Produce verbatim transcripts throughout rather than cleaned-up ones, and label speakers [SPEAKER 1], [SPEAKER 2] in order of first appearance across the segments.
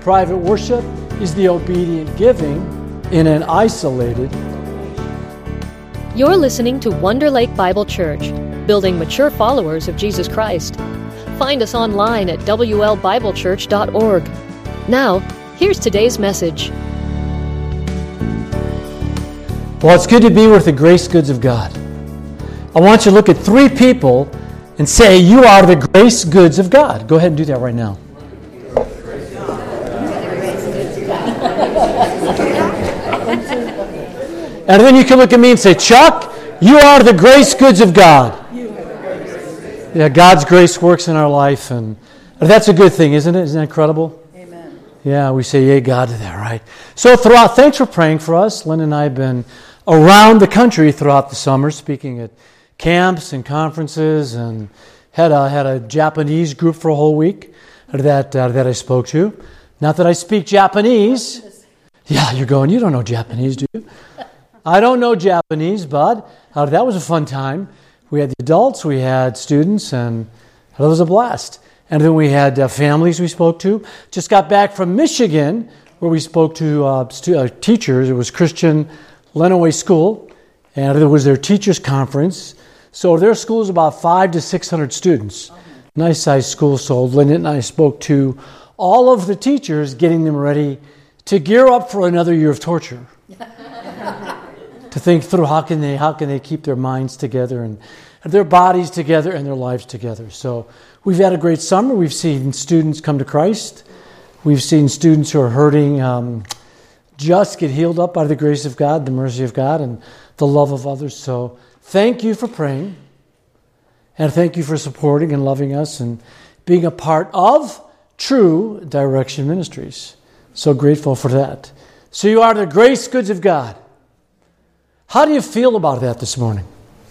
[SPEAKER 1] private worship is the obedient giving in an isolated.
[SPEAKER 2] You're listening to Wonder Lake Bible Church, building mature followers of Jesus Christ. Find us online at w l bible church dot org. Now, here's today's message.
[SPEAKER 1] Well, it's good to be with the grace goods of God. I want you to look at three people and say, you are the grace goods of God. Go ahead and do that right now. And then you can look at me and say, Chuck, you are the grace goods of God. Yeah, God's grace works in our life, and that's a good thing, isn't it? Isn't that incredible?
[SPEAKER 3] Amen.
[SPEAKER 1] Yeah, we say, yay, God, to that, right? So throughout, thanks for praying for us. Lynn and I have been around the country throughout the summer, speaking at camps and conferences, and had a, had a Japanese group for a whole week that, uh, that I spoke to. Not that I speak Japanese. Yeah, you're going, you don't know Japanese, do you? I don't know Japanese, but uh, that was a fun time. We had the adults, we had students, and it was a blast. And then we had uh, families we spoke to. Just got back from Michigan, where we spoke to uh, stu- uh, teachers. It was Christian Lenawee School, and it was their teachers' conference. So their school is about five to six hundred students. Nice sized school. So Lynette and I spoke to all of the teachers, getting them ready to gear up for another year of torture. To think through how can they how can they keep their minds together and their bodies together and their lives together. So we've had a great summer. We've seen students come to Christ. We've seen students who are hurting um, just get healed up by the grace of God, the mercy of God, and the love of others. So thank you for praying, and thank you for supporting and loving us and being a part of True Direction Ministries. So grateful for that. So you are the grace goods of God. How do you feel about that this morning?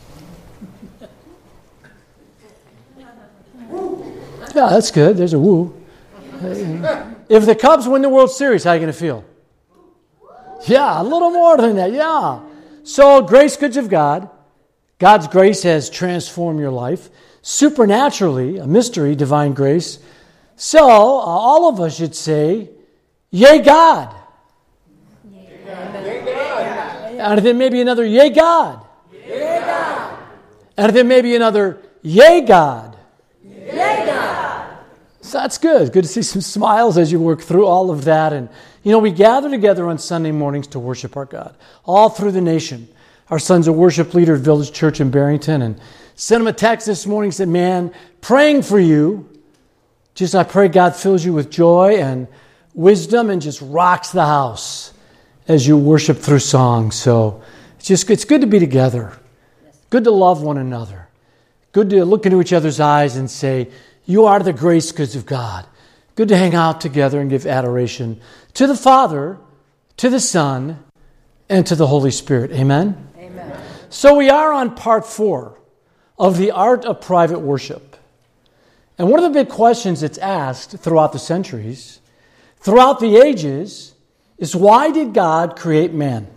[SPEAKER 1] Yeah, that's good. There's a woo. If the Cubs win the World Series, how are you going to feel? Yeah, a little more than that. Yeah. So, grace goods of God. God's grace has transformed your life. Supernaturally, a mystery, divine grace. So, uh, all of us should say, yay, God. Yay, God. Yay, God. And then maybe another, yay, God.
[SPEAKER 3] Yay, God.
[SPEAKER 1] And then maybe another, yay, God.
[SPEAKER 3] Yay, God.
[SPEAKER 1] So that's good. Good to see some smiles as you work through all of that. And, you know, we gather together on Sunday mornings to worship our God, all through the nation. Our son's a worship leader at Village Church in Barrington, and sent him a text this morning, said, man, praying for you. Just I pray God fills you with joy and wisdom and just rocks the house as you worship through song. So it's just it's good to be together. Good to love one another. Good to look into each other's eyes and say, you are the grace goods of God. Good to hang out together and give adoration to the Father, to the Son, and to the Holy Spirit. Amen?
[SPEAKER 3] Amen.
[SPEAKER 1] So we are on part four of the art of private worship. And one of the big questions that's asked throughout the centuries, throughout the ages, is why did God create man?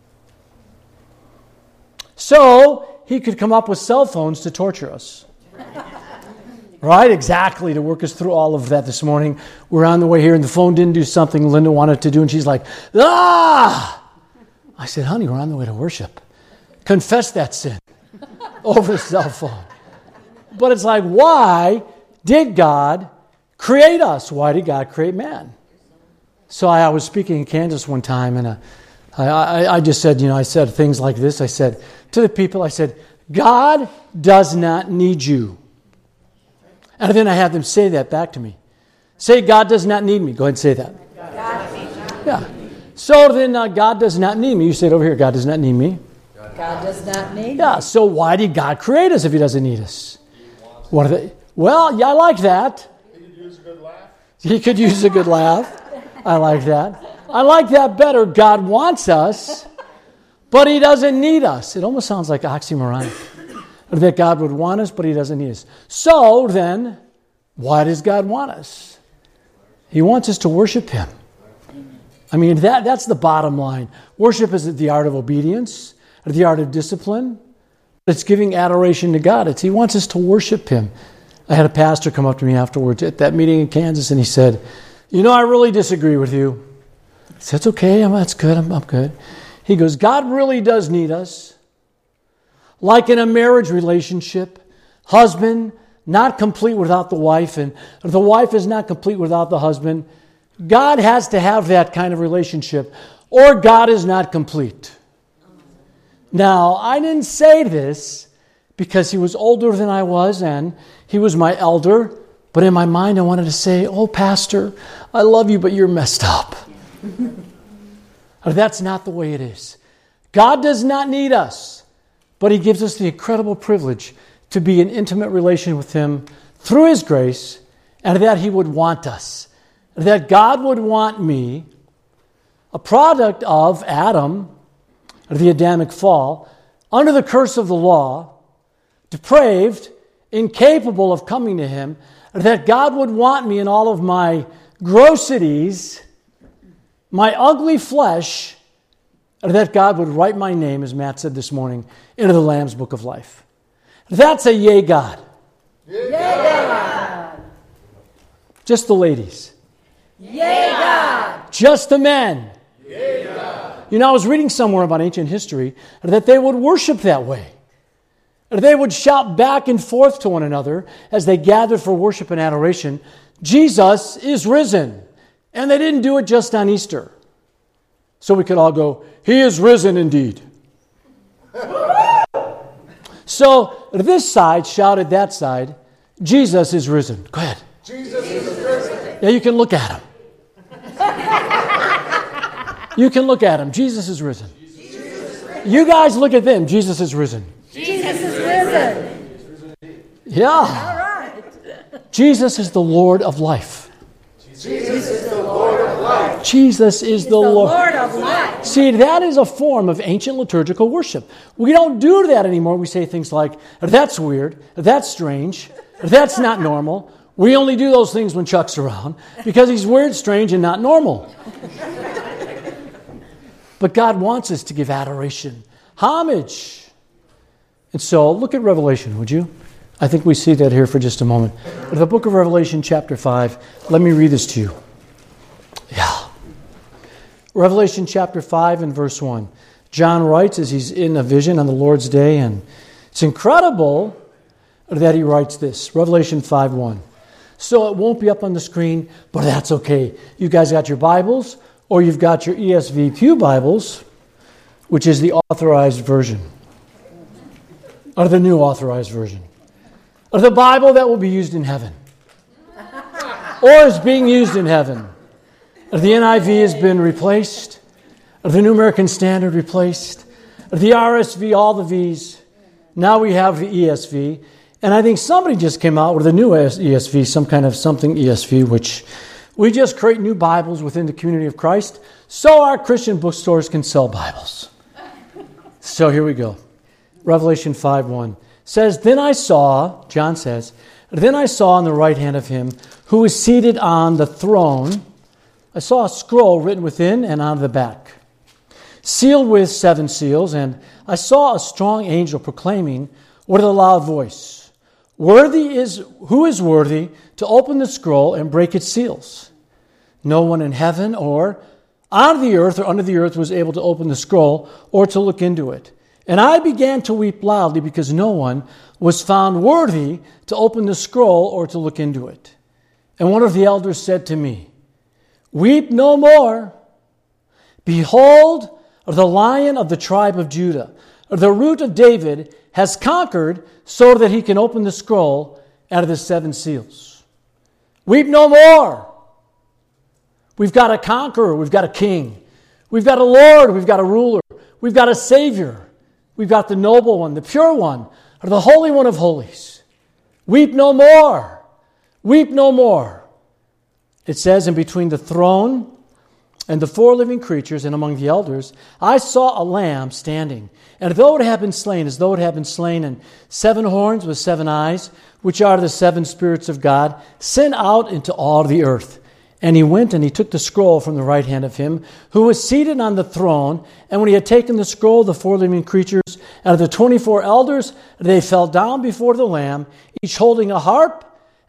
[SPEAKER 1] So he could come up with cell phones to torture us. Right? Exactly, to work us through all of that this morning. We're on the way here and the phone didn't do something Linda wanted to do, and she's like, ah! I said, honey, we're on the way to worship. Confess that sin over the cell phone. But it's like, why did God create us? Why did God create man? So I, I was speaking in Kansas one time, and uh, I, I, I just said, you know, I said things like this. I said to the people, I said, God does not need you. And then I had them say that back to me. Say, God does not need me. Go ahead and say that.
[SPEAKER 3] God needs you.
[SPEAKER 1] Yeah. So then uh, God does not need me. You say it over here. God does not need me.
[SPEAKER 3] God does not need
[SPEAKER 1] Yeah,
[SPEAKER 3] me.
[SPEAKER 1] so why did God create us if he doesn't need us? What are they? Well, yeah, I like that.
[SPEAKER 4] He could use a good laugh.
[SPEAKER 1] He could use a good laugh. I like that. I like that better. God wants us, but he doesn't need us. It almost sounds like oxymoronic. That God would want us, but he doesn't need us. So then, why does God want us? He wants us to worship him. I mean, that, that's the bottom line. Worship is the art of obedience, the art of discipline. It's giving adoration to God. It's, he wants us to worship him. I had a pastor come up to me afterwards at that meeting in Kansas, and he said, you know, I really disagree with you. I said, it's okay, I'm, that's good, I'm, I'm good. He goes, God really does need us. Like in a marriage relationship, husband not complete without the wife, and the wife is not complete without the husband. God has to have that kind of relationship, or God is not complete. Now, I didn't say this because he was older than I was, and he was my elder, but in my mind I wanted to say, oh, Pastor, I love you, but you're messed up. That's not the way it is. God does not need us, but he gives us the incredible privilege to be in intimate relation with him through his grace, and that he would want us. That God would want me, a product of Adam, the Adamic fall, under the curse of the law, depraved, incapable of coming to him, that God would want me in all of my grossities, my ugly flesh, that God would write my name, as Matt said this morning, into the Lamb's Book of Life. That's a yay, God.
[SPEAKER 3] Yay, God.
[SPEAKER 1] Just the ladies.
[SPEAKER 3] Yay, God.
[SPEAKER 1] Just the men.
[SPEAKER 3] Yay, God.
[SPEAKER 1] You know, I was reading somewhere about ancient history that they would worship that way. They would shout back and forth to one another as they gathered for worship and adoration, Jesus is risen. And they didn't do it just on Easter. So we could all go, he is risen indeed. So this side shouted that side, Jesus is risen. Go ahead.
[SPEAKER 3] Jesus is risen.
[SPEAKER 1] Yeah, you can look at him. You can look at him. Jesus is risen. You guys look at them. Jesus is risen.
[SPEAKER 3] Jesus is risen.
[SPEAKER 1] Yeah.
[SPEAKER 3] All right.
[SPEAKER 1] Jesus is the Lord of life.
[SPEAKER 3] Jesus is the Lord of life.
[SPEAKER 1] Jesus is the,
[SPEAKER 3] the
[SPEAKER 1] Lord.
[SPEAKER 3] Lord of life.
[SPEAKER 1] See, that is a form of ancient liturgical worship. We don't do that anymore. We say things like, that's weird, that's strange, that's not normal. We only do those things when Chuck's around because he's weird, strange, and not normal. But God wants us to give adoration, homage. And so, look at Revelation, would you? I think we see that here for just a moment. The book of Revelation, chapter five. Let me read this to you. Yeah. Revelation chapter five and verse one. John writes as he's in a vision on the Lord's day, and it's incredible that he writes this. Revelation five one. So it won't be up on the screen, but that's okay. You guys got your Bibles, or you've got your E S V Pew Bibles, which is the authorized version, or the new authorized version, or the Bible that will be used in heaven, or is being used in heaven. The N I V has been replaced, the New American Standard replaced, the R S V, all the V's. Now we have the E S V. And I think somebody just came out with a new E S V, some kind of something E S V, which we just create new Bibles within the community of Christ so our Christian bookstores can sell Bibles. So here we go. Revelation five one says, Then I saw, John says, Then I saw on the right hand of him who was seated on the throne, I saw a scroll written within and on the back, sealed with seven seals, and I saw a strong angel proclaiming with a loud voice, Worthy is who is worthy to open the scroll and break its seals? No one in heaven or on the earth or under the earth was able to open the scroll or to look into it. And I began to weep loudly because no one was found worthy to open the scroll or to look into it. And one of the elders said to me, Weep no more. Behold, the Lion of the tribe of Judah, the root of David, has conquered so that he can open the scroll out of the seven seals. Weep no more. We've got a conqueror. We've got a king. We've got a Lord. We've got a ruler. We've got a Savior. We've got the noble one, the pure one, or the Holy One of Holies. Weep no more. Weep no more. It says, in between the throne and the four living creatures and among the elders, I saw a lamb standing. And though it had been slain, as though it had been slain, and seven horns with seven eyes, which are the seven spirits of God, sent out into all the earth. And he went and he took the scroll from the right hand of him who was seated on the throne. And when he had taken the scroll, the four living creatures and the twenty-four elders, they fell down before the Lamb, each holding a harp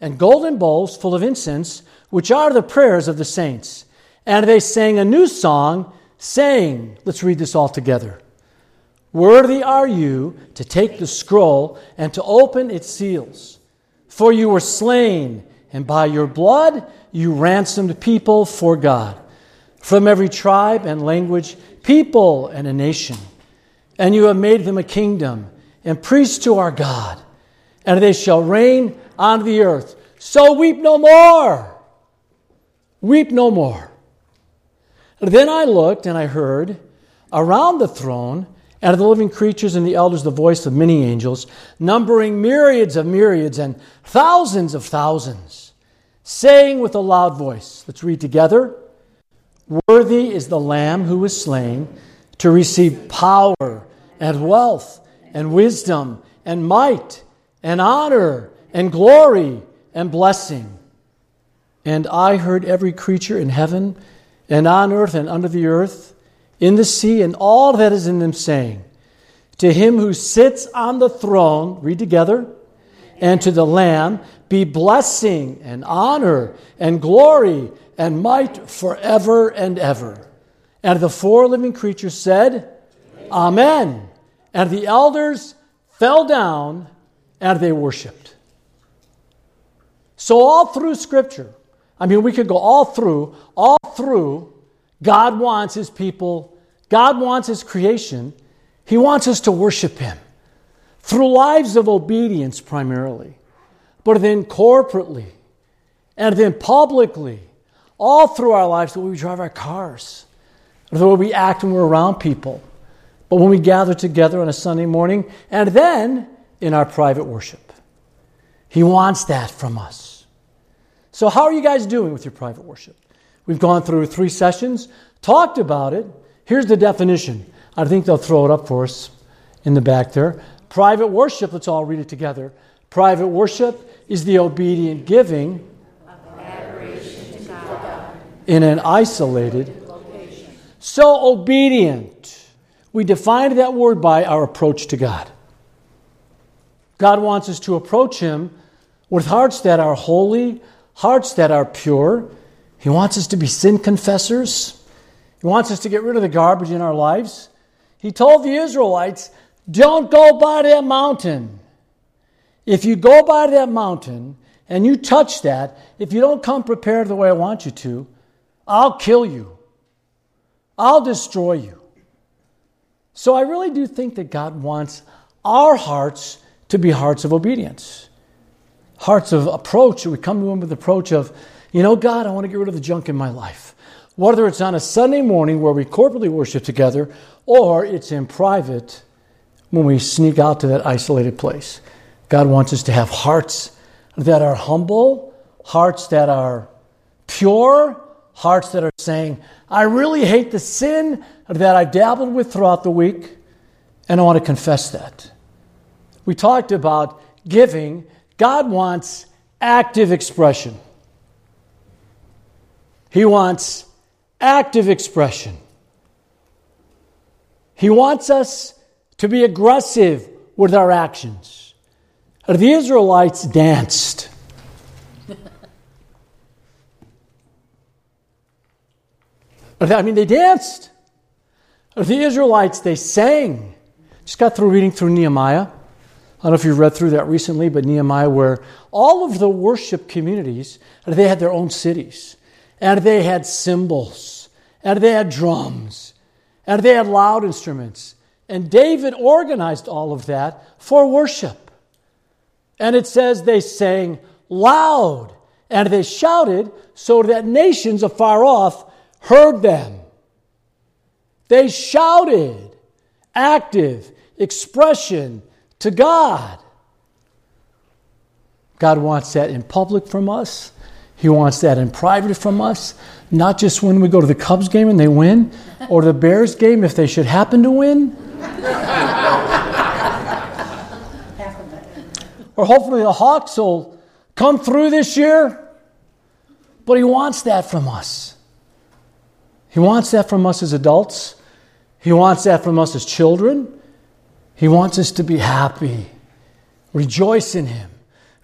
[SPEAKER 1] and golden bowls full of incense, which are the prayers of the saints. And they sang a new song, saying," let's read this all together. "Worthy are you to take the scroll and to open its seals. For you were slain, and by your blood you ransomed people for God, from every tribe and language, people and a nation. And you have made them a kingdom and priests to our God, and they shall reign on the earth. So weep no more. Weep no more." And then I looked and I heard around the throne and of the living creatures and the elders the voice of many angels, numbering myriads of myriads and thousands of thousands, saying with a loud voice, let's read together, "Worthy is the Lamb who was slain to receive power and wealth and wisdom and might and honor and glory and blessing." And I heard every creature in heaven and on earth and under the earth, in the sea and all that is in them, saying, "To him who sits on the throne," read together, "and to the Lamb be blessing and honor and glory and might forever and ever." And the four living creatures said, "Amen." And the elders fell down and they worshiped. So all through Scripture, I mean, we could go all through, all through, God wants His people, God wants His creation, He wants us to worship Him through lives of obedience primarily, but then corporately, and then publicly, all through our lives, the way we drive our cars, the way we act when we're around people, but when we gather together on a Sunday morning, and then in our private worship. He wants that from us. So how are you guys doing with your private worship? We've gone through three sessions, talked about it. Here's the definition. I think they'll throw it up for us in the back there. Private worship, let's all read it together. Private worship is the obedient giving of adoration to God in an isolated location. So obedient. We defined that word by our approach to God. God wants us to approach Him with hearts that are holy, hearts that are pure. He wants us to be sin confessors. He wants us to get rid of the garbage in our lives. He told the Israelites, don't go by that mountain. If you go by that mountain and you touch that, if you don't come prepared the way I want you to, I'll kill you. I'll destroy you. So I really do think that God wants our hearts to be hearts of obedience. Hearts of approach. We come to Him with the approach of, you know, God, I want to get rid of the junk in my life. Whether it's on a Sunday morning where we corporately worship together, or it's in private when we sneak out to that isolated place. God wants us to have hearts that are humble, hearts that are pure, hearts that are saying, I really hate the sin that I've dabbled with throughout the week, and I want to confess that. We talked about giving. God wants active expression. He wants active expression. He wants us to be aggressive with our actions. The Israelites danced. I mean, they danced. The Israelites, they sang. Just got through reading through Nehemiah. I don't know if you've read through that recently, but Nehemiah, where all of the worship communities, they had their own cities. And they had cymbals. And they had drums. And they had loud instruments. And David organized all of that for worship. And it says they sang loud. And they shouted so that nations afar off heard them. They shouted active expression to God. God wants that in public from us. He wants that in private from us. Not just when we go to the Cubs game and they win, or the Bears game if they should happen to win. Or hopefully the Hawks will come through this year. But He wants that from us. He wants that from us as adults. He wants that from us as children. He wants us to be happy. Rejoice in Him.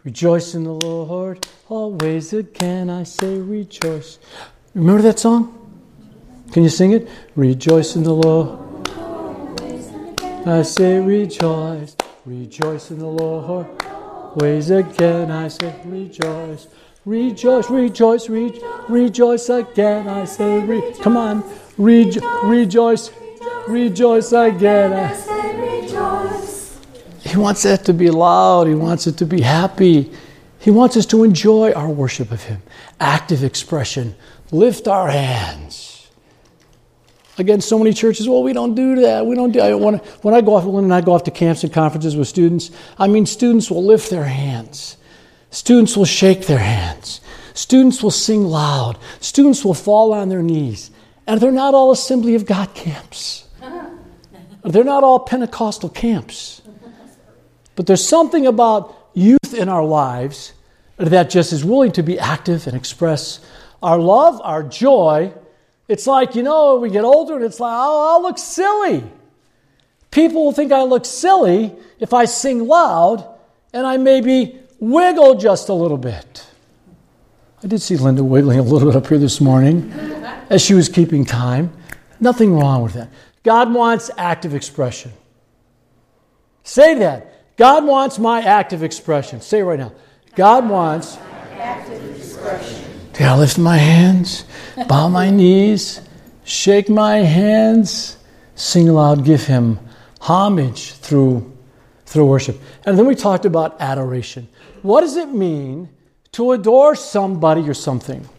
[SPEAKER 1] Rejoice in the Lord, always again I say rejoice. Remember that song? Can you sing it? Rejoice in the Lord, I say rejoice. Rejoice in the Lord, always again I say rejoice. Rejoice, rejoice, re- rejoice again I say re- Come on, re- rejoice, rejoice again I say rejoice. He wants that to be loud. He wants it to be happy. He wants us to enjoy our worship of Him. Active expression. Lift our hands. Again, so many churches, well, we don't do that. We don't do I when, when I go off, when I go off to camps and conferences with students, I mean, students will lift their hands. Students will shake their hands. Students will sing loud. Students will fall on their knees. And they're not all Assembly of God camps. They're not all Pentecostal camps. But there's something about youth in our lives that just is willing to be active and express our love, our joy. It's like, you know, we get older and it's like, oh, I'll look silly. People will think I look silly if I sing loud and I maybe wiggle just a little bit. I did see Linda wiggling a little bit up here this morning as she was keeping time. Nothing wrong with that. God wants active expression. Say that. God wants my active expression. Say it right now. God wants active expression. Do I lift my hands, bow my knees, shake my hands, sing aloud, give Him homage through, through worship. And then we talked about adoration. What does it mean to adore somebody or something?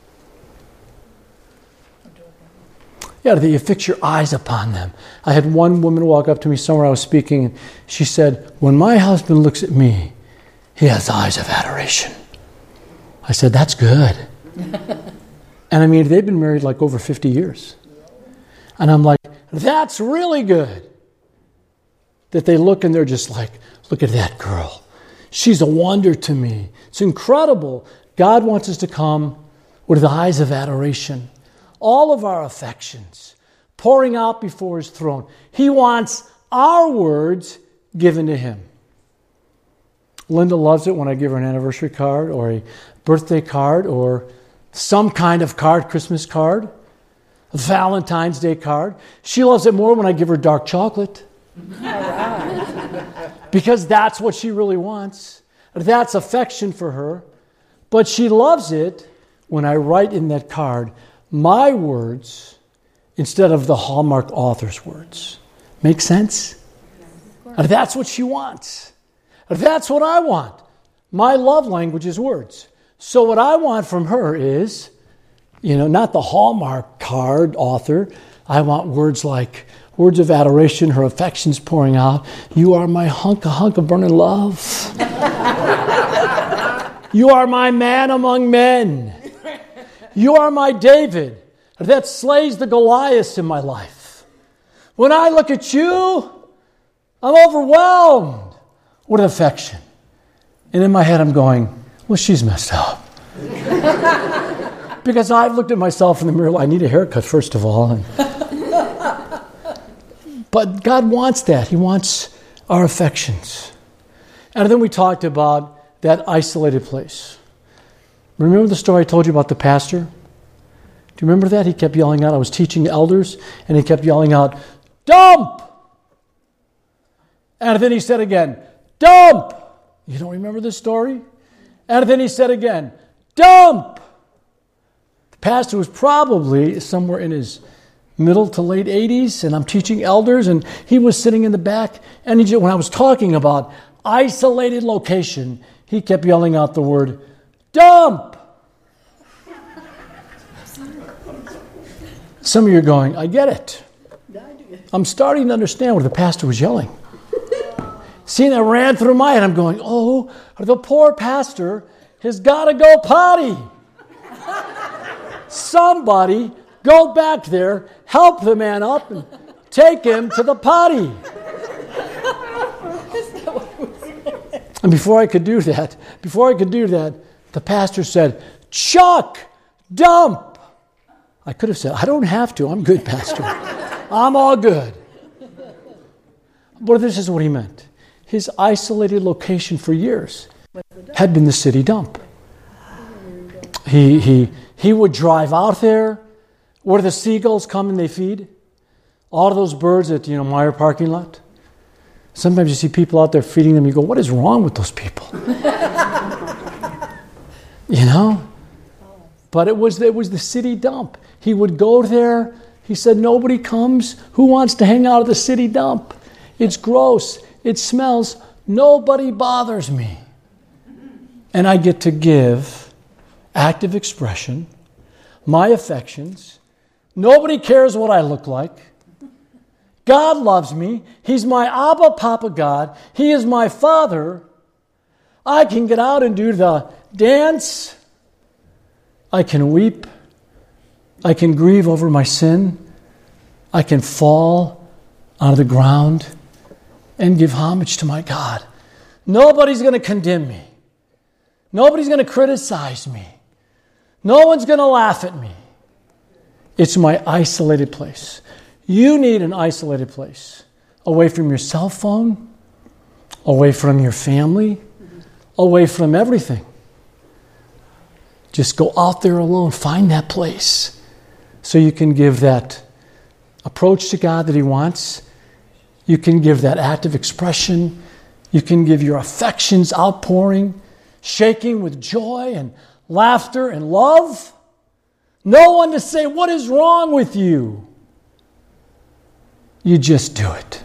[SPEAKER 1] Yeah, that you fix your eyes upon them. I had one woman walk up to me somewhere I was speaking, and she said, when my husband looks at me, he has eyes of adoration. I said, that's good. And I mean, they've been married like over fifty years. And I'm like, that's really good. That they look and they're just like, look at that girl. She's a wonder to me. It's incredible. God wants us to come with eyes of adoration. All of our affections pouring out before His throne. He wants our words given to Him. Linda loves it when I give her an anniversary card or a birthday card or some kind of card, Christmas card, a Valentine's Day card. She loves it more when I give her dark chocolate. Because that's what she really wants. That's affection for her. But she loves it when I write in that card my words instead of the Hallmark author's words. Make sense? That's what she wants. That's what I want. My love language is words. So what I want from her is, you know, not the Hallmark card author. I want words like, words of adoration, her affections pouring out. You are my hunk, a hunk of burning love. You are my man among men. You are my David that slays the Goliaths in my life. When I look at you, I'm overwhelmed with affection. And in my head I'm going, well, she's messed up. Because I've looked at myself in the mirror, I need a haircut first of all. And but God wants that. He wants our affections. And then we talked about that isolated place. Remember the story I told you about the pastor? Do you remember that? He kept yelling out, I was teaching elders, and he kept yelling out, dump! And then he said again, dump! You don't remember this story? And then he said again, dump! The pastor was probably somewhere in his middle to late eighties, and I'm teaching elders, and he was sitting in the back, and he just, when I was talking about isolated location, he kept yelling out the word, dump! Some of you are going, I get it. I'm starting to understand what the pastor was yelling. Seeing that ran through my head, I'm going, oh, the poor pastor has got to go potty. Somebody go back there, help the man up, and take him to the potty. And before I could do that, before I could do that, the pastor said, Chuck, dump. I could have said, I don't have to. I'm good, Pastor. I'm all good. But this is what he meant. His isolated location for years. had been the city dump. He, he, he would drive out there where the seagulls come and they feed. All of those birds at, you know, Meijer parking lot. Sometimes you see people out there feeding them. You go, what is wrong with those people? You know? But it was, it was the city dump. He would go there. He said, nobody comes. Who wants to hang out at the city dump? It's gross. It smells. Nobody bothers me. And I get to give active expression, my affections. Nobody cares what I look like. God loves me. He's my Abba Papa God. He is my Father. I can get out and do the dance. I can weep. I can grieve over my sin. I can fall onto the ground and give homage to my God. Nobody's going to condemn me. Nobody's going to criticize me. No one's going to laugh at me. It's my isolated place. You need an isolated place, away from your cell phone, away from your family, away from everything. Just go out there alone. Find that place so you can give that approach to God that He wants. You can give that active expression. You can give your affections outpouring, shaking with joy and laughter and love. No one to say, what is wrong with you? You just do it.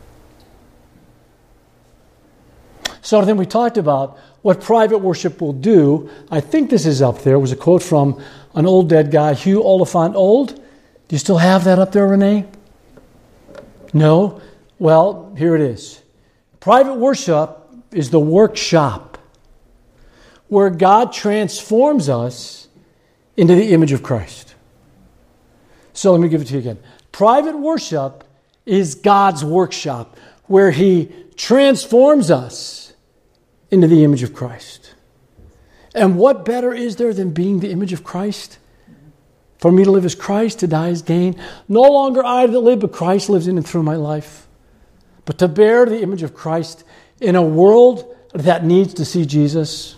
[SPEAKER 1] So then we talked about what private worship will do. I think this is up there. It was a quote from an old dead guy, Hugh Oliphant Old. Do you still have that up there, Renee? No? Well, here it is. Private worship is the workshop where God transforms us into the image of Christ. So let me give it to you again. Private worship is God's workshop where He transforms us into the image of Christ. And what better is there than being the image of Christ? For me to live as Christ, to die as gain. No longer I that live, but Christ lives in and through my life. But to bear the image of Christ in a world that needs to see Jesus.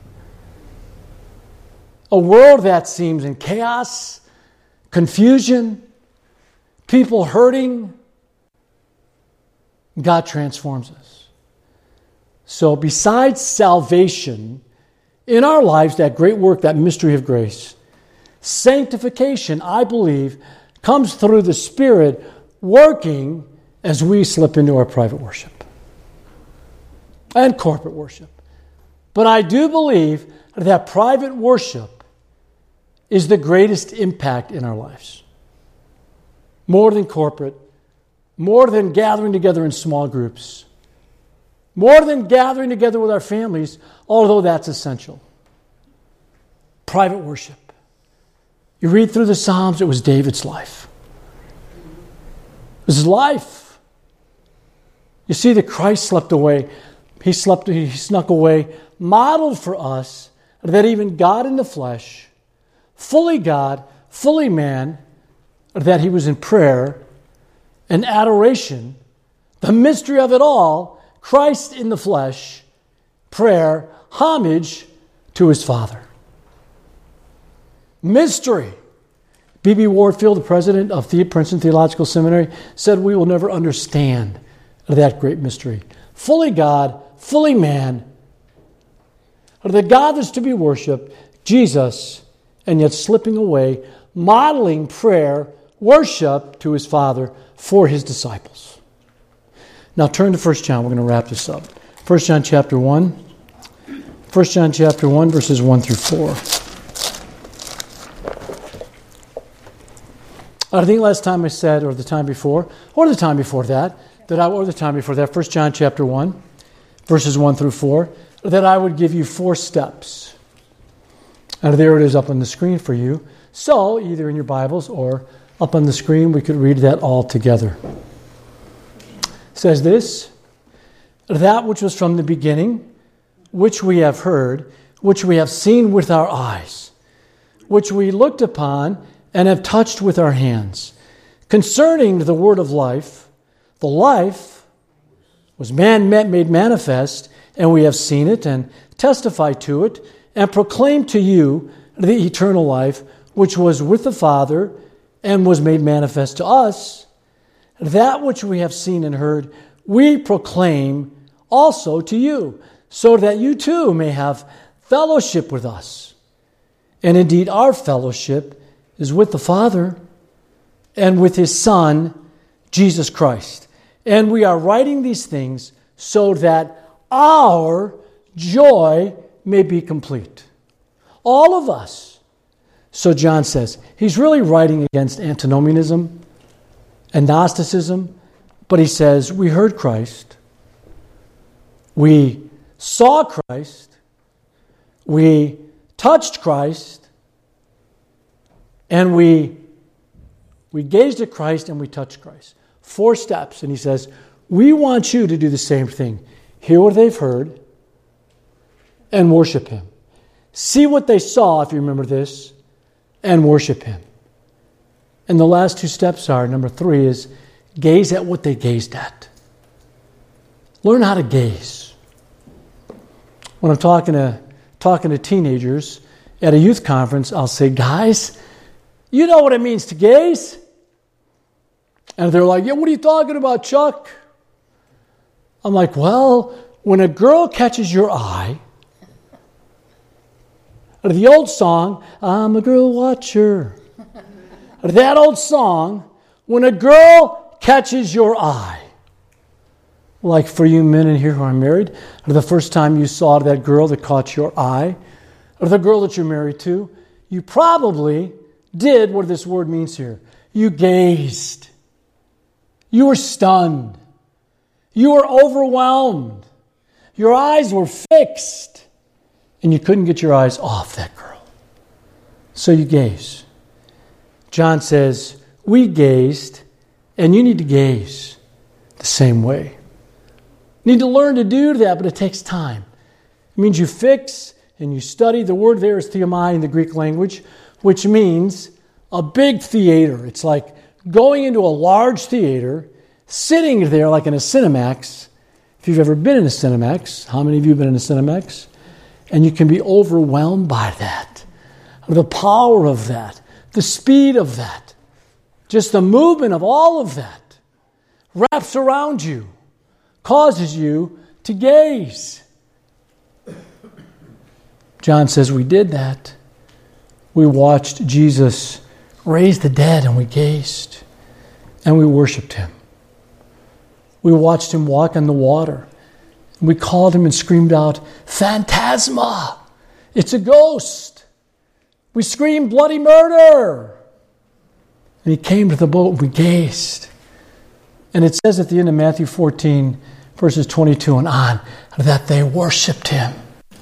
[SPEAKER 1] A world that seems in chaos, confusion, people hurting. God transforms us. So besides salvation, in our lives, that great work, that mystery of grace, sanctification, I believe, comes through the Spirit working as we slip into our private worship and corporate worship. But I do believe that private worship is the greatest impact in our lives. More than corporate, more than gathering together in small groups, more than gathering together with our families, although that's essential. Private worship. You read through the Psalms, it was David's life. It was his life. You see that Christ slept away. He slept, he snuck away, modeled for us that even God in the flesh, fully God, fully man, that He was in prayer and adoration, the mystery of it all, Christ in the flesh, prayer, homage to His Father. Mystery. B B Warfield, the president of the Princeton Theological Seminary, said we will never understand that great mystery. Fully God, fully man, the God that's to be worshipped, Jesus, and yet slipping away, modeling prayer, worship to His Father for His disciples. Now turn to First John. We're going to wrap this up. First John chapter one. First John chapter one, verses one through four. I think last time I said, or the time before, or the time before that, that I, or the time before that, First John chapter one, verses one through four, that I would give you four steps. And there it is up on the screen for you. So, either in your Bibles or up on the screen, we could read that all together. It says this, that which was from the beginning, which we have heard, which we have seen with our eyes, which we looked upon and have touched with our hands. Concerning the word of life, the life was man made manifest, and we have seen it and testify to it, and proclaim to you the eternal life, which was with the Father and was made manifest to us. That which we have seen and heard, we proclaim also to you, so that you too may have fellowship with us. And indeed, our fellowship is with the Father and with His Son, Jesus Christ. And we are writing these things so that our joy may be complete. All of us. So John says, he's really writing against antinomianism and Gnosticism, but he says, we heard Christ, we saw Christ, we touched Christ, and we, we gazed at Christ and we touched Christ. Four steps. And he says, we want you to do the same thing. Hear what they've heard and worship Him. See what they saw, if you remember this, and worship Him. And the last two steps are, number three is, gaze at what they gazed at. Learn how to gaze. When I'm talking to talking to teenagers at a youth conference, I'll say, guys, you know what it means to gaze? And they're like, yeah, what are you talking about, Chuck? I'm like, well, when a girl catches your eye, or the old song, I'm a girl watcher. Or that old song, when a girl catches your eye. Like for you men in here who are married, or the first time you saw that girl that caught your eye, or the girl that you're married to, you probably did what this word means here. You gazed. You were stunned. You were overwhelmed. Your eyes were fixed. And you couldn't get your eyes off that girl. So you gaze. John says, we gazed, and you need to gaze the same way. You need to learn to do that, but it takes time. It means you fix and you study. The word there is theomai in the Greek language, which means a big theater. It's like going into a large theater, sitting there like in a Cinemax. If you've ever been in a Cinemax, how many of you have been in a Cinemax? And you can be overwhelmed by that. The power of that. The speed of that. Just the movement of all of that. Wraps around you. Causes you to gaze. John says we did that. We watched Jesus raise the dead and we gazed. And we worshiped Him. We watched Him walk on the water. We called Him and screamed out, Phantasma! It's a ghost! We screamed bloody murder! And He came to the boat and we gazed. And it says at the end of Matthew fourteen, verses twenty-two and on, that they worshipped Him.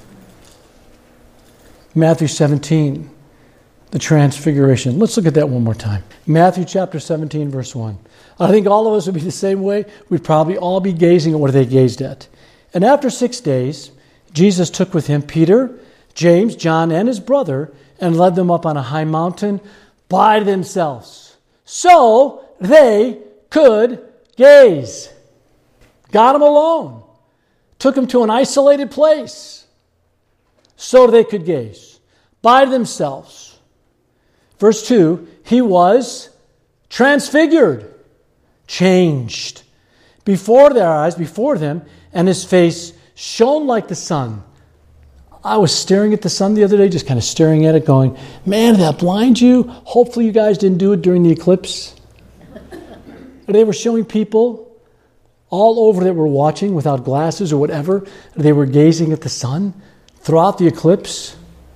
[SPEAKER 1] Matthew seventeen, the transfiguration. Let's look at that one more time. Matthew chapter seventeen, verse one. I think all of us would be the same way. We'd probably all be gazing at what they gazed at. And after six days, Jesus took with Him Peter, James, John, and his brother, and led them up on a high mountain by themselves, so they could gaze. Got them alone. Took them to an isolated place, so they could gaze by themselves. Verse two, He was transfigured, changed before their eyes, before them, and His face shone like the sun. I was staring at the sun the other day, just kind of staring at it, going, man, did that blind you? Hopefully you guys didn't do it during the eclipse. They were showing people all over that were watching without glasses or whatever. They were gazing at the sun throughout the eclipse.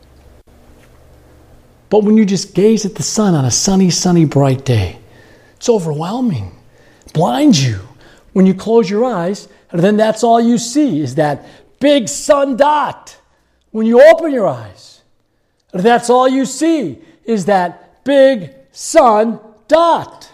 [SPEAKER 1] But when you just gaze at the sun on a sunny, sunny, bright day, it's overwhelming. Blinds you. When you close your eyes, and then that's all you see is that big sun dot. When you open your eyes, that's all you see is that big sun dot.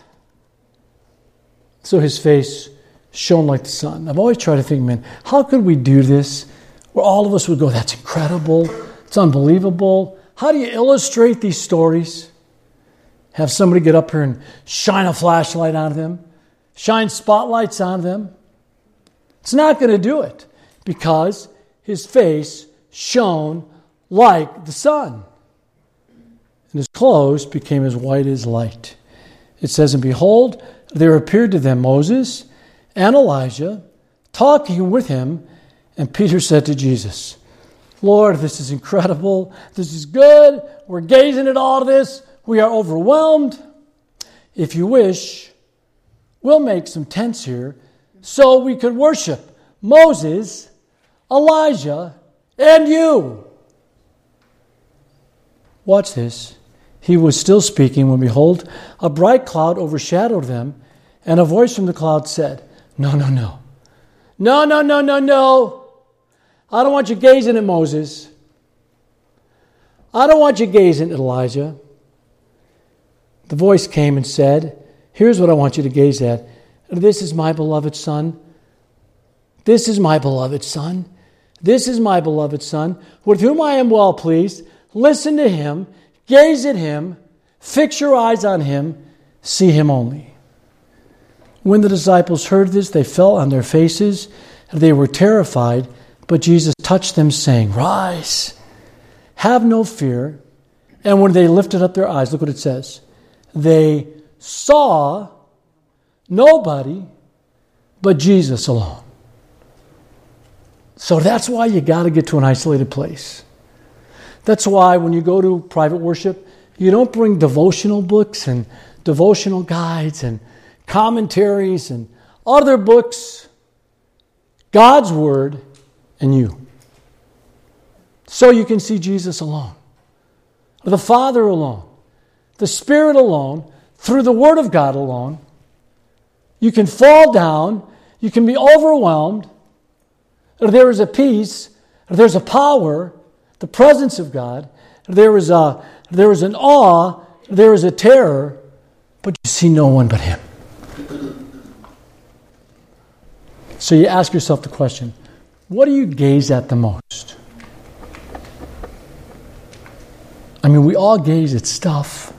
[SPEAKER 1] So His face shone like the sun. I've always tried to think, man, how could we do this where all of us would go, that's incredible, it's unbelievable. How do you illustrate these stories? Have somebody get up here and shine a flashlight on them, shine spotlights on them. It's not going to do it because His face shone like the sun, and his clothes became as white as light. It says, and behold, there appeared to them Moses and Elijah talking with him, and Peter said to Jesus, Lord, this is incredible. This is good. We're gazing at all of this. We are overwhelmed. If you wish, we'll make some tents here so we could worship Moses, Elijah, and you. Watch this. He was still speaking when, behold, a bright cloud overshadowed them, and a voice from the cloud said, No, no, no. No, no, no, no, no. I don't want you gazing at Moses. I don't want you gazing at Elijah. The voice came and said, Here's what I want you to gaze at. This is my beloved Son. This is my beloved Son. This is my beloved Son, with whom I am well pleased. Listen to him. Gaze at him. Fix your eyes on him. See him only. When the disciples heard this, they fell on their faces. They were terrified. But Jesus touched them, saying, Rise, have no fear. And when they lifted up their eyes, look what it says. They saw nobody but Jesus alone. So that's why you got to get to an isolated place. That's why when you go to private worship, you don't bring devotional books and devotional guides and commentaries and other books. God's Word and you. So you can see Jesus alone, the Father alone, the Spirit alone, through the Word of God alone. You can fall down, you can be overwhelmed. There is a peace, there's a power, the presence of God, there is a there is an awe, there is a terror, but you see no one but Him. So you ask yourself the question, what do you gaze at the most? I mean, we all gaze at stuff.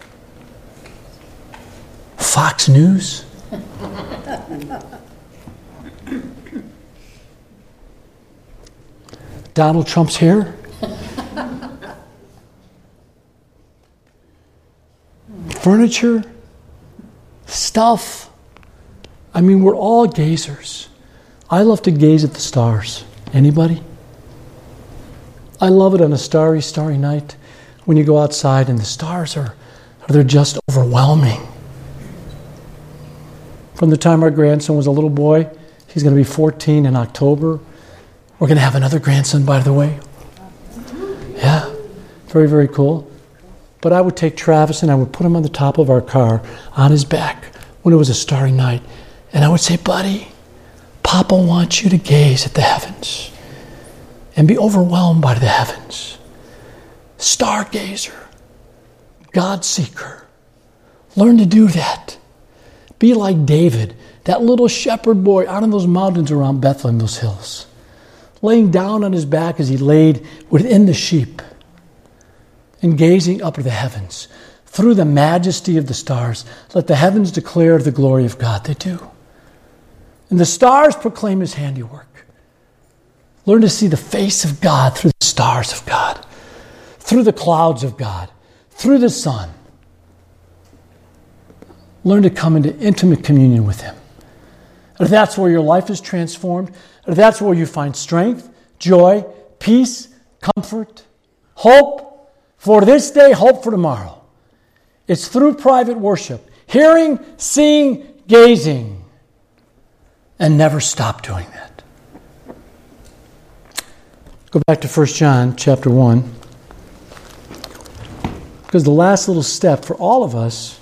[SPEAKER 1] Fox News. Donald Trump's hair. Furniture. Stuff. I mean, we're all gazers. I love to gaze at the stars. Anybody? I love it on a starry, starry night when you go outside and the stars are, they're just overwhelming. From the time our grandson was a little boy, he's going to be fourteen in October. We're going to have another grandson, by the way. Yeah, very, very cool. But I would take Travis and I would put him on the top of our car, on his back, when it was a starry night. And I would say, buddy, Papa wants you to gaze at the heavens and be overwhelmed by the heavens. Stargazer, God seeker. Learn to do that. Be like David, that little shepherd boy out on those mountains around Bethlehem, those hills, laying down on his back as he laid within the sheep and gazing up to the heavens. Through the majesty of the stars, let the heavens declare the glory of God. They do. And the stars proclaim His handiwork. Learn to see the face of God through the stars of God, through the clouds of God, through the sun. Learn to come into intimate communion with Him. If that's where your life is transformed, if that's where you find strength, joy, peace, comfort, hope for this day, hope for tomorrow. It's through private worship, hearing, seeing, gazing, and never stop doing that. Go back to First John chapter one. Because the last little step for all of us,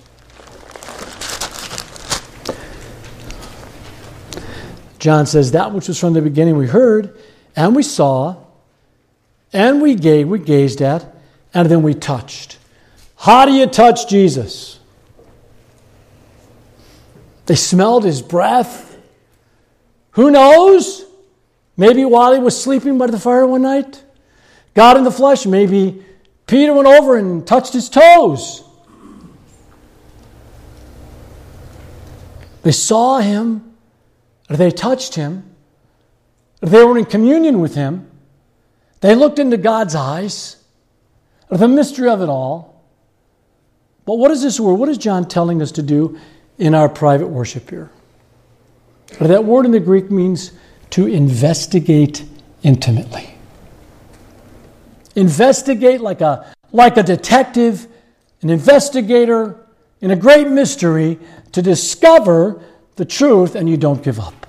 [SPEAKER 1] John says, that which was from the beginning we heard, and we saw, and we gazed, we gazed at, and then we touched. How do you touch Jesus? They smelled His breath. Who knows? Maybe while He was sleeping by the fire one night. God in the flesh. Maybe Peter went over and touched His toes. They saw Him. Or they touched Him. Or they were in communion with Him. They looked into God's eyes, the mystery of it all. But what is this word? What is John telling us to do in our private worship here? That word in the Greek means to investigate intimately. Investigate like a, like a detective, an investigator in a great mystery to discover the truth, and you don't give up.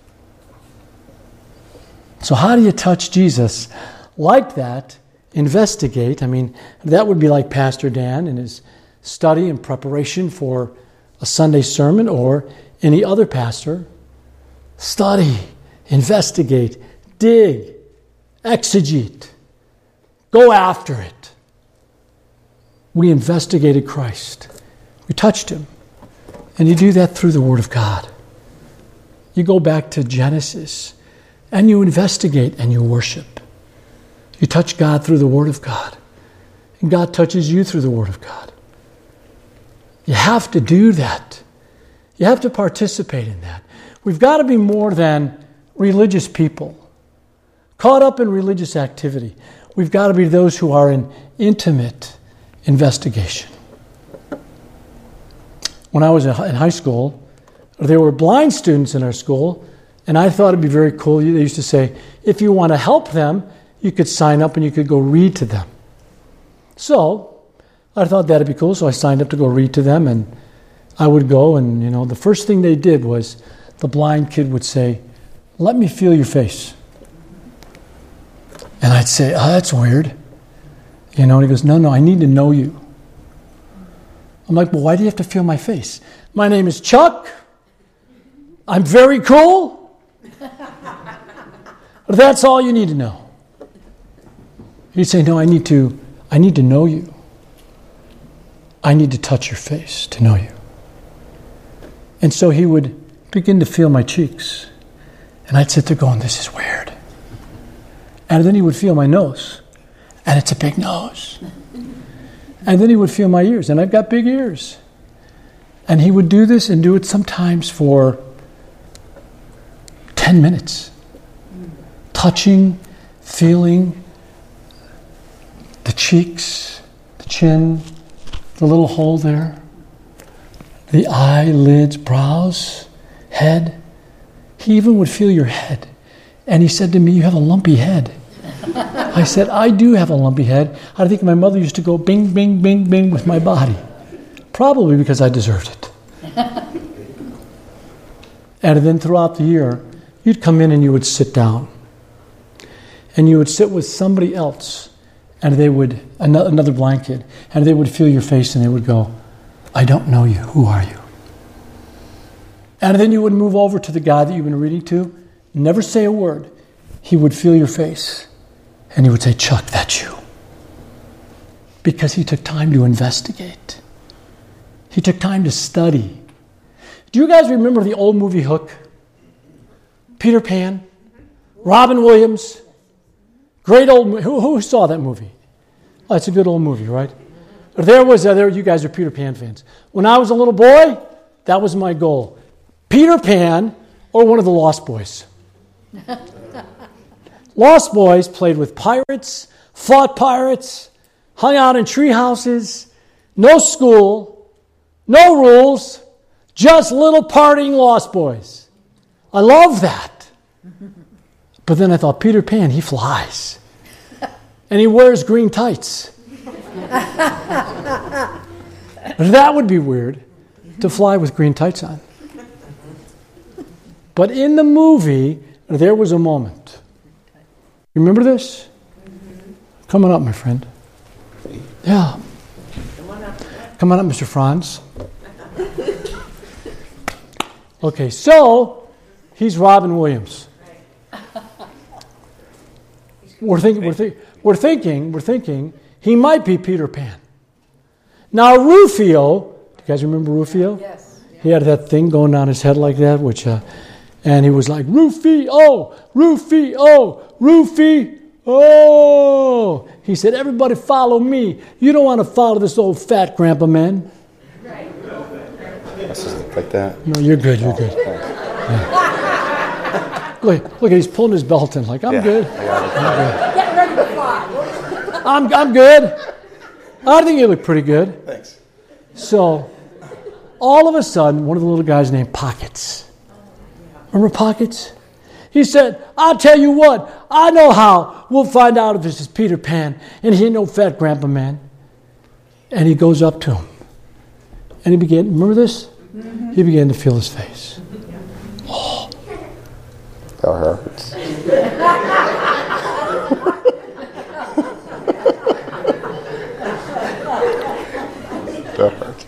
[SPEAKER 1] So how do you touch Jesus like that? Investigate. I mean, that would be like Pastor Dan in his study and preparation for a Sunday sermon, or any other pastor. Study, investigate, dig, exegete, go after it. We investigated Christ. We touched him. And you do that through the Word of God. You go back to Genesis and you investigate and you worship. You touch God through the Word of God. And God touches you through the Word of God. You have to do that. You have to participate in that. We've got to be more than religious people, caught up in religious activity. We've got to be those who are in intimate investigation. When I was in high school, there were blind students in our school, and I thought it'd be very cool. They used to say, if you want to help them, you could sign up and you could go read to them. So I thought that'd be cool, so I signed up to go read to them, and I would go, and you know, the first thing they did was the blind kid would say, "Let me feel your face." And I'd say, "Oh, that's weird." You know, and he goes, "No, no, I need to know you." I'm like, "Well, why do you have to feel my face?" "My name is Chuck. I'm very cool." That's all you need to know. He'd say, "No, I need to, I need to know you. I need to touch your face to know you." And so he would begin to feel my cheeks. And I'd sit there going, "This is weird." And then he would feel my nose. And it's a big nose. And then he would feel my ears. And I've got big ears. And he would do this and do it sometimes for ten minutes. Touching, feeling the cheeks, the chin, the little hole there, the eyelids, brows, head. He even would feel your head. And he said to me, "You have a lumpy head." I said, "I do have a lumpy head. I think my mother used to go bing, bing, bing, bing with my body. Probably because I deserved it." And then throughout the year, you'd come in and you would sit down. And you would sit with somebody else. And they would, another blind kid, and they would feel your face and they would go, "I don't know you. Who are you?" And then you would move over to the guy that you've been reading to, never say a word. He would feel your face and he would say, "Chuck, that's you." Because he took time to investigate. He took time to study. Do you guys remember the old movie Hook? Peter Pan? Robin Williams? Great old movie. Who, who saw that movie? Oh, it's a good old movie, right? There was, uh, there. You guys are Peter Pan fans. When I was a little boy, that was my goal. Peter Pan or one of the Lost Boys. Lost Boys played with pirates, fought pirates, hung out in tree houses, no school, no rules, just little partying Lost Boys. I love that. But then I thought, Peter Pan, he flies. And he wears green tights. That would be weird, to fly with green tights on. But in the movie, there was a moment. You remember this? Come on up, my friend. Yeah. Come on up, Mister Franz. Okay, so he's Robin Williams. We're thinking, we're, th- we're thinking, we're thinking, he might be Peter Pan. Now Rufio, do you guys remember Rufio?
[SPEAKER 3] Yes.
[SPEAKER 1] He had that thing going down his head like that, which, uh, and he was like, "Rufio, Rufio, Rufio." Oh, he said, "Everybody follow me. You don't want to follow this old fat grandpa man."
[SPEAKER 3] Right.
[SPEAKER 4] Like that?
[SPEAKER 1] No, you're good, you're good. Yeah. Look, look, he's pulling his belt in like, "I'm
[SPEAKER 4] Yeah,
[SPEAKER 1] good.
[SPEAKER 4] I got it.
[SPEAKER 1] I'm good."
[SPEAKER 3] Get ready to
[SPEAKER 1] I'm, I'm good. I think you look pretty good.
[SPEAKER 4] Thanks.
[SPEAKER 1] So, all of a sudden, one of the little guys named Pockets. Remember Pockets? He said, I'll tell you what, I know how. We'll find out if this is Peter Pan, and he ain't no fat grandpa man. And he goes up to him. And he began, remember this? Mm-hmm. He began to feel his face. Oh.
[SPEAKER 4] That hurts. That hurts.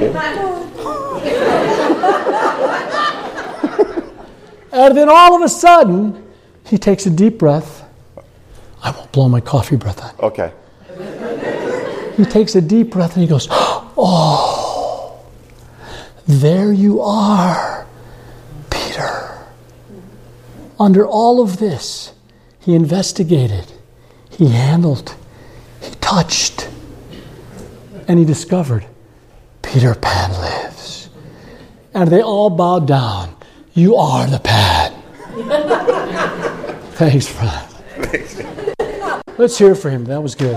[SPEAKER 1] And then all of a sudden, he takes a deep breath. I won't blow my coffee breath on.
[SPEAKER 4] Okay.
[SPEAKER 1] He takes a deep breath and he goes, oh, there you are, Peter. Under all of this, he investigated, he handled, he touched, and he discovered Peter Pan lives. And they all bowed down. You are the Pan. Thanks, Ron.
[SPEAKER 4] Thanks.
[SPEAKER 1] Let's hear for him. That was good.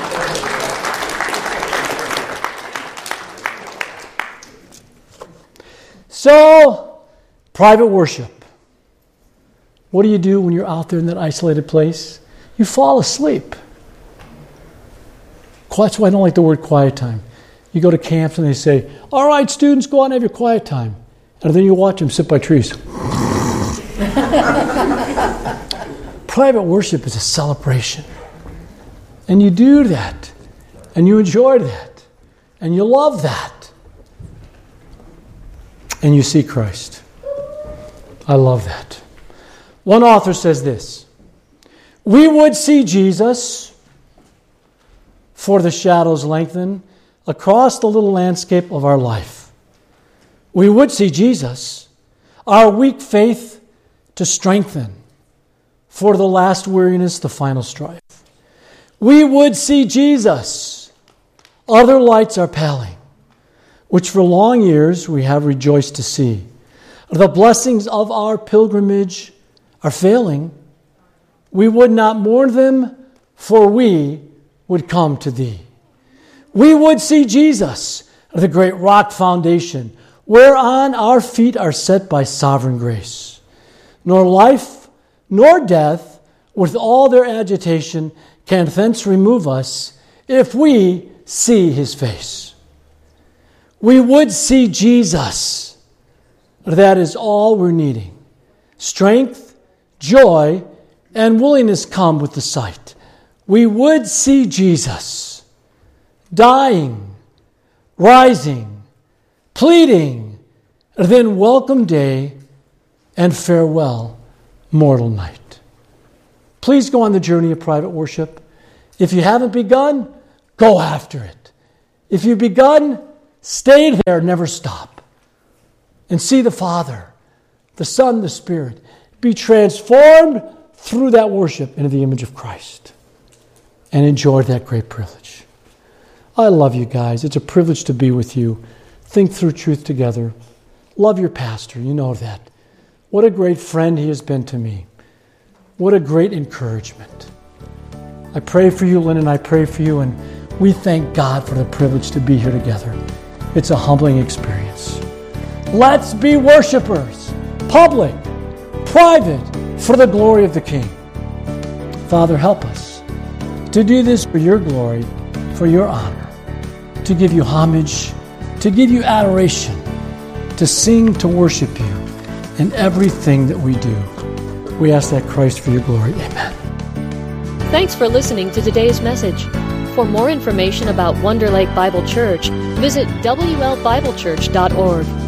[SPEAKER 1] So, private worship. What do you do when you're out there in that isolated place? You fall asleep. That's why I don't like the word quiet time. You go to camps and they say, all right, students, go out and have your quiet time. And then you watch them sit by trees. Private worship is a celebration. And you do that. And you enjoy that. And you love that. And you see Christ. I love that. One author says this: we would see Jesus, for the shadows lengthen across the little landscape of our life. We would see Jesus, our weak faith to strengthen, for the last weariness, the final strife. We would see Jesus, other lights are paling, which for long years we have rejoiced to see. The blessings of our pilgrimage are failing. We would not mourn them, for we would come to thee. We would see Jesus, the great rock foundation, whereon our feet are set by sovereign grace. Nor life, nor death, with all their agitation, can thence remove us, if we see his face. We would see Jesus. That is all we're needing. Strength, joy, and willingness come with the sight. We would see Jesus, dying, rising, pleading, then welcome day and farewell mortal night. Please go on the journey of private worship. If you haven't begun, go after it. If you've begun, stay there, never stop. And see the Father, the Son, the Spirit be transformed through that worship into the image of Christ. And enjoy that great privilege. I love you guys. It's a privilege to be with you. Think through truth together. Love your pastor. You know that. What a great friend he has been to me. What a great encouragement. I pray for you, Lynn, and I pray for you, and we thank God for the privilege to be here together. It's a humbling experience. Let's be worshipers, public, private, for the glory of the King. Father, help us to do this for your glory, for your honor, to give you homage, to give you adoration, to sing, to worship you in everything that we do. We ask that, Christ, for your glory. Amen.
[SPEAKER 2] Thanks for listening to today's message. For more information about Wonder Lake Bible Church, visit W L Bible Church dot org.